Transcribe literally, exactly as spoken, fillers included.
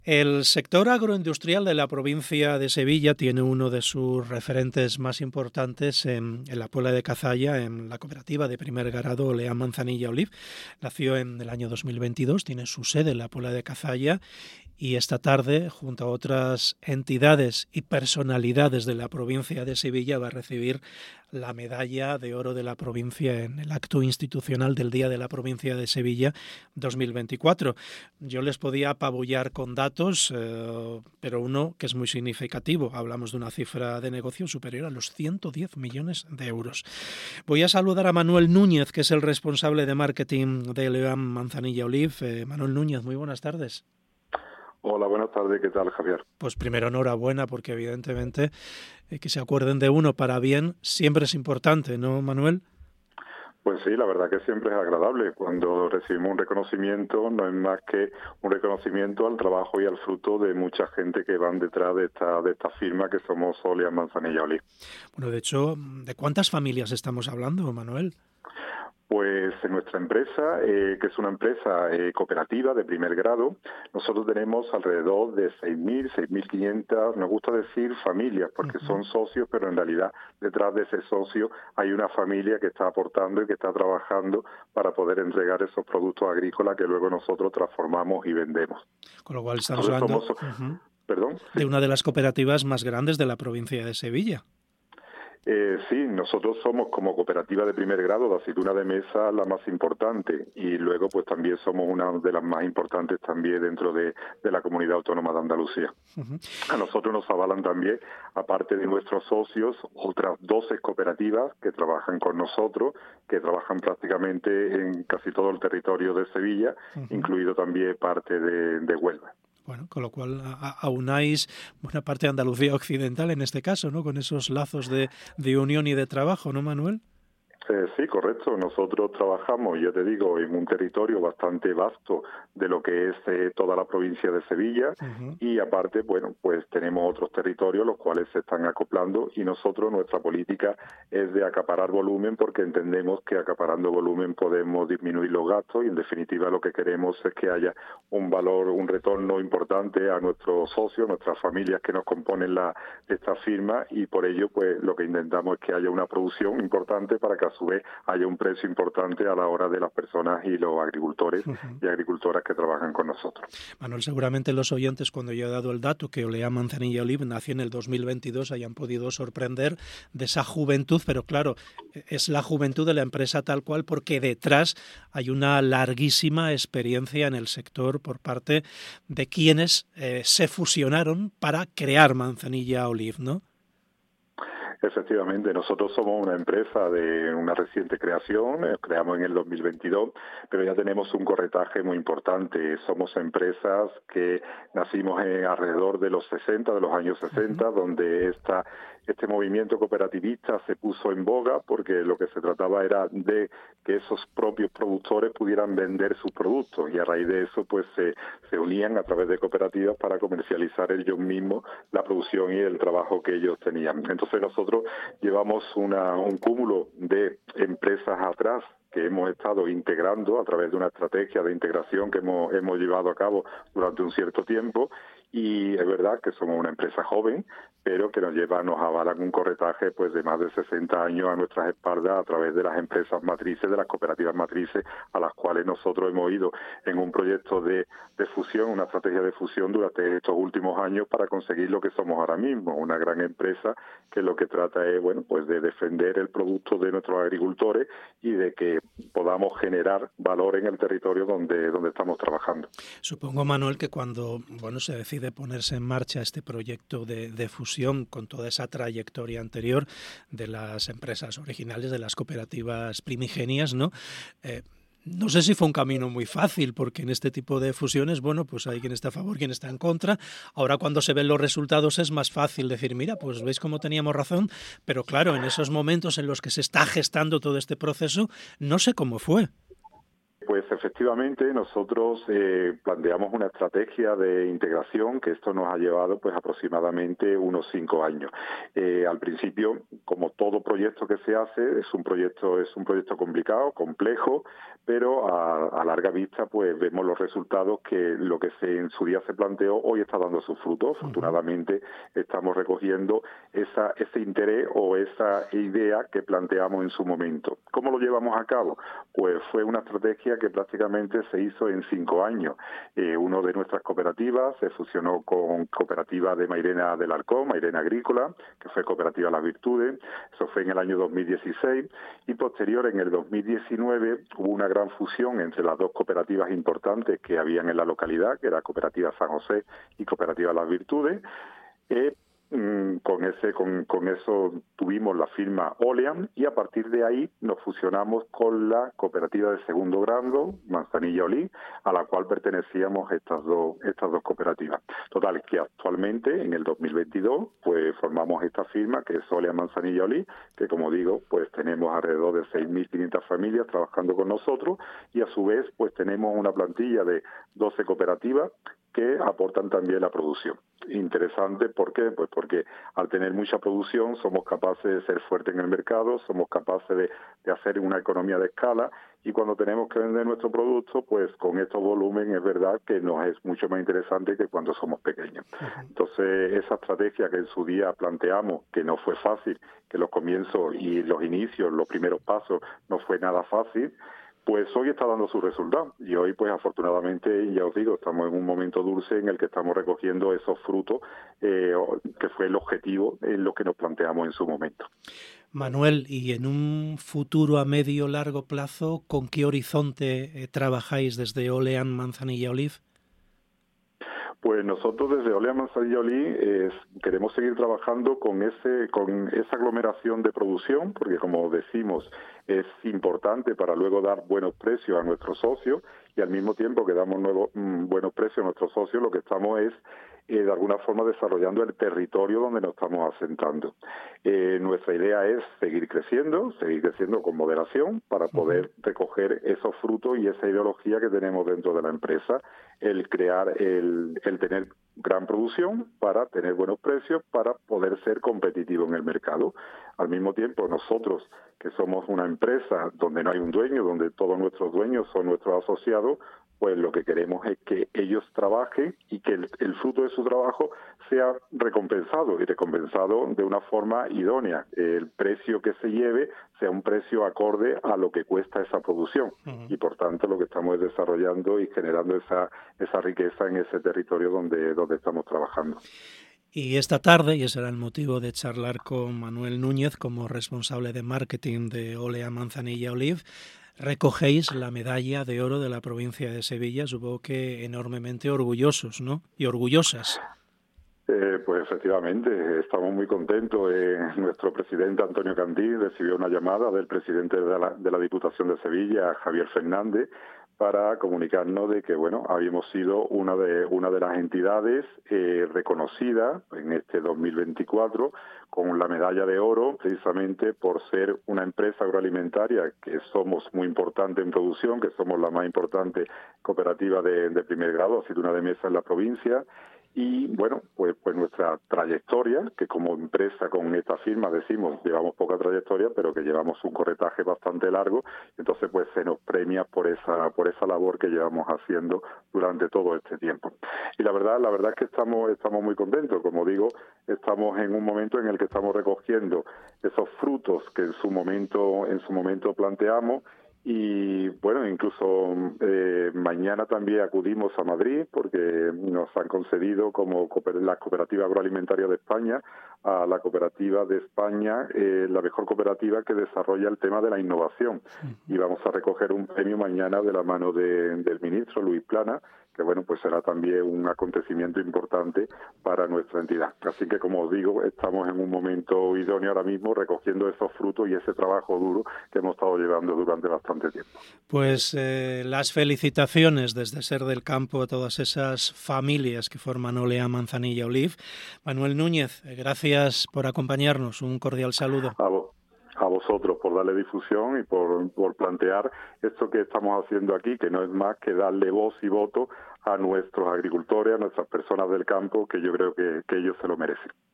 El sector agroindustrial de la provincia de Sevilla tiene uno de sus referentes más importantes en, en la Puebla de Cazalla, en la cooperativa de primer grado Oleán Manzanilla Oliv. Nació en el año dos mil veintidós, tiene su sede en la Puebla de Cazalla y esta tarde, junto a otras entidades y personalidades de la provincia de Sevilla, va a recibir la medalla de oro de la provincia en el acto institucional del Día de la Provincia de Sevilla dos mil veinticuatro. Yo les podía apabullar con datos, eh, pero uno que es muy significativo. Hablamos de una cifra de negocio superior a los ciento diez millones de euros. Voy a saludar a Manuel Núñez, que es el responsable de marketing de Oleán Manzanilla Oliv. Eh, Manuel Núñez, muy buenas tardes. Hola, buenas tardes. ¿Qué tal, Javier? Pues primero enhorabuena, porque evidentemente eh, que se acuerden de uno para bien siempre es importante, ¿no, Manuel? Pues sí, la verdad que siempre es agradable. Cuando recibimos un reconocimiento, no es más que un reconocimiento al trabajo y al fruto de mucha gente que van detrás de esta de esta firma que somos Oleán Manzanilla Oliv. Bueno, de hecho, ¿de cuántas familias estamos hablando, Manuel? Pues en nuestra empresa, eh, que es una empresa eh, cooperativa de primer grado, nosotros tenemos alrededor de seis mil, seis mil quinientas, nos gusta decir familias, porque uh-huh. son socios, pero en realidad detrás de ese socio hay una familia que está aportando y que está trabajando para poder entregar esos productos agrícolas que luego nosotros transformamos y vendemos. Con lo cual estamos hablando somos, uh-huh. ¿perdón? de Sí. una de las cooperativas más grandes de la provincia de Sevilla. Eh, sí, nosotros somos como cooperativa de primer grado de aceituna de mesa la más importante y luego pues también somos una de las más importantes también dentro de, de la comunidad autónoma de Andalucía. Uh-huh. A nosotros nos avalan también, aparte de nuestros socios, otras doce cooperativas que trabajan con nosotros, que trabajan prácticamente en casi todo el territorio de Sevilla, uh-huh. incluido también parte de, de Huelva. Bueno, con lo cual aunáis buena parte de Andalucía occidental en este caso, ¿no? Con esos lazos de, de unión y de trabajo, ¿no, Manuel? Eh, sí, correcto. Nosotros trabajamos, yo te digo, en un territorio bastante vasto de lo que es eh, toda la provincia de Sevilla uh-huh. y aparte, bueno, pues tenemos otros territorios los cuales se están acoplando y nosotros, nuestra política es de acaparar volumen porque entendemos que acaparando volumen podemos disminuir los gastos y en definitiva lo que queremos es que haya un valor, un retorno importante a nuestros socios, nuestras familias que nos componen la, esta firma y por ello pues lo que intentamos es que haya una producción importante para que a su vez haya un precio importante a la hora de las personas y los agricultores uh-huh. y agricultoras que trabajan con nosotros. Manuel, seguramente los oyentes, cuando yo he dado el dato que Oleán Manzanilla Oliv nació en el dos mil veintidós, hayan podido sorprender de esa juventud, pero claro, es la juventud de la empresa tal cual porque detrás hay una larguísima experiencia en el sector por parte de quienes eh, se fusionaron para crear Manzanilla Oliv, ¿no? Efectivamente, nosotros somos una empresa de una reciente creación, eh, creamos en el dos mil veintidós, pero ya tenemos un corretaje muy importante. Somos empresas que nacimos en alrededor de los sesenta, de los años sesenta, uh-huh. donde esta este movimiento cooperativista se puso en boga porque lo que se trataba era de que esos propios productores pudieran vender sus productos y a raíz de eso pues se, se unían a través de cooperativas para comercializar ellos mismos la producción y el trabajo que ellos tenían. Entonces nosotros llevamos una, un cúmulo de empresas atrás que hemos estado integrando a través de una estrategia de integración que hemos, hemos llevado a cabo durante un cierto tiempo y es verdad que somos una empresa joven, pero que nos lleva, nos avalan un corretaje pues de más de sesenta años a nuestras espaldas a través de las empresas matrices, de las cooperativas matrices a las cuales nosotros hemos ido en un proyecto de, de fusión, una estrategia de fusión durante estos últimos años para conseguir lo que somos ahora mismo, una gran empresa que lo que trata es, bueno, pues de defender el producto de nuestros agricultores y de que podamos generar valor en el territorio donde, donde estamos trabajando. Supongo, Manuel, que cuando bueno se decide ponerse en marcha este proyecto de, de fusión con toda esa trayectoria anterior de las empresas originales, de las cooperativas primigenias, ¿no? Eh, No sé si fue un camino muy fácil, porque en este tipo de fusiones, bueno, pues hay quien está a favor, quien está en contra. Ahora cuando se ven los resultados es más fácil decir, mira, pues veis cómo teníamos razón, pero claro, en esos momentos en los que se está gestando todo este proceso, no sé cómo fue. Pues efectivamente nosotros eh, planteamos una estrategia de integración que esto nos ha llevado pues aproximadamente unos cinco años. Eh, al principio, como todo proyecto que se hace, es un proyecto es un proyecto complicado, complejo, pero a, a larga vista pues vemos los resultados que lo que se en su día se planteó hoy está dando sus frutos. Afortunadamente estamos recogiendo esa ese interés o esa idea que planteamos en su momento. ¿Cómo lo llevamos a cabo? Pues fue una estrategia que prácticamente se hizo en cinco años. Eh, uno de nuestras cooperativas se fusionó con Cooperativa de Mairena del Arcón, Mairena Agrícola, que fue Cooperativa Las Virtudes. Eso fue en el año dos mil dieciséis y posterior en el dos mil diecinueve hubo una gran fusión entre las dos cooperativas importantes que habían en la localidad, que era Cooperativa San José y Cooperativa Las Virtudes. Eh, Con ese, con, con eso tuvimos la firma Oleam y a partir de ahí nos fusionamos con la cooperativa de segundo grado, Manzanilla Olí, a la cual pertenecíamos estas dos, estas dos cooperativas. Total, que actualmente en el dos mil veintidós pues formamos esta firma que es Oleam Manzanilla Olí, que como digo, pues tenemos alrededor de seis mil quinientas familias trabajando con nosotros y a su vez pues tenemos una plantilla de doce cooperativas que aportan también la producción. Interesante, ¿por qué? Pues porque al tener mucha producción somos capaces de ser fuertes en el mercado, somos capaces de, de hacer una economía de escala y cuando tenemos que vender nuestro producto, pues con estos volúmenes es verdad que nos es mucho más interesante que cuando somos pequeños. Entonces, esa estrategia que en su día planteamos, que no fue fácil, que los comienzos y los inicios, los primeros pasos, no fue nada fácil, pues hoy está dando sus resultados y hoy pues afortunadamente, ya os digo, estamos en un momento dulce en el que estamos recogiendo esos frutos eh, que fue el objetivo en lo que nos planteamos en su momento. Manuel, y en un futuro a medio largo plazo, ¿con qué horizonte eh, trabajáis desde Oleam Manzanilla Olive? Pues nosotros desde Oleam Manzanilla Olí eh, queremos seguir trabajando con ese con esa aglomeración de producción, porque como decimos, es importante para luego dar buenos precios a nuestros socios y al mismo tiempo que damos nuevos, mmm, buenos precios a nuestros socios, lo que estamos es eh, de alguna forma desarrollando el territorio donde nos estamos asentando. Eh, nuestra idea es seguir creciendo, seguir creciendo con moderación para poder recoger esos frutos y esa ideología que tenemos dentro de la empresa, el crear, el, el tener gran producción para tener buenos precios, para poder ser competitivo en el mercado. Al mismo tiempo, nosotros, que somos una empresa donde no hay un dueño, donde todos nuestros dueños son nuestros asociados, pues lo que queremos es que ellos trabajen y que el, el fruto de su trabajo sea recompensado y recompensado de una forma idónea. El precio que se lleve sea un precio acorde a lo que cuesta esa producción. Uh-huh. Y por tanto lo que estamos es desarrollando y generando esa, esa riqueza en ese territorio donde, donde estamos trabajando. Y esta tarde, y ese era el motivo de charlar con Manuel Núñez como responsable de marketing de Oleam Manzanilla Olive, recogéis la medalla de oro de la provincia de Sevilla, supongo que enormemente orgullosos, ¿no? Y orgullosas. Eh, pues efectivamente, estamos muy contentos. Eh, nuestro presidente Antonio Candí recibió una llamada del presidente de la, de la Diputación de Sevilla, Javier Fernández, para comunicarnos de que, bueno, habíamos sido una de una de las entidades eh, reconocidas en este dos mil veinticuatro con la medalla de oro, precisamente por ser una empresa agroalimentaria que somos muy importante en producción, que somos la más importante cooperativa de, de primer grado, aceituna de mesa en la provincia. Y bueno, pues, pues nuestra trayectoria, que como empresa con esta firma decimos llevamos poca trayectoria, pero que llevamos un corretaje bastante largo, entonces pues se nos premia por esa por esa labor que llevamos haciendo durante todo este tiempo. Y la verdad, la verdad es que estamos estamos muy contentos, como digo, estamos en un momento en el que estamos recogiendo esos frutos que en su momento en su momento planteamos. Y bueno, incluso eh, mañana también acudimos a Madrid porque nos han concedido como la Cooperativa Agroalimentaria de España a la Cooperativa de España, eh, la mejor cooperativa que desarrolla el tema de la innovación. Y vamos a recoger un premio mañana de la mano de, del ministro Luis Plana, que bueno, pues será también un acontecimiento importante para nuestra entidad. Así que, como os digo, estamos en un momento idóneo ahora mismo recogiendo esos frutos y ese trabajo duro que hemos estado llevando durante bastante tiempo. Pues eh, las felicitaciones desde Ser del Campo a todas esas familias que forman Oleam Manzanilla Olive. Manuel Núñez, gracias por acompañarnos. Un cordial saludo. A vos. A vos. vosotros por darle difusión y por, por plantear esto que estamos haciendo aquí, que no es más que darle voz y voto a nuestros agricultores, a nuestras personas del campo, que yo creo que, que ellos se lo merecen.